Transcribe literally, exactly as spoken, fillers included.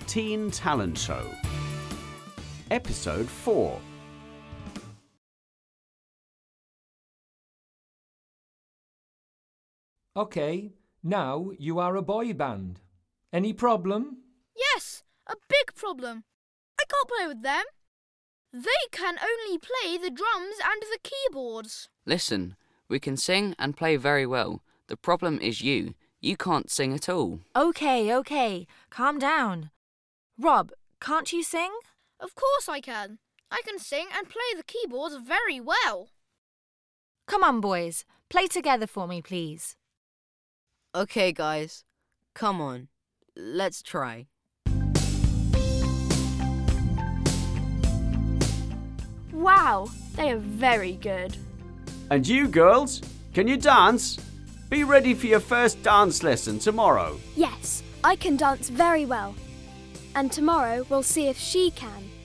Teen Talent Show. Episode four. OK, now you are a boy band. Any problem? Yes, a big problem. I can't play with them. They can only play the drums and the keyboards. Listen, we can sing and play very well. The problem is you. You can't sing at all. OK, OK. Calm down. Rob, can't you sing? Of course I can. I can sing and play the keyboards very well. Come on, boys. Play together for me, please. OK, guys. Come on. Let's try. Wow, they are very good. And you girls, can you dance? Be ready for your first dance lesson tomorrow. Yes, I can dance very well. And tomorrow we'll see if she can.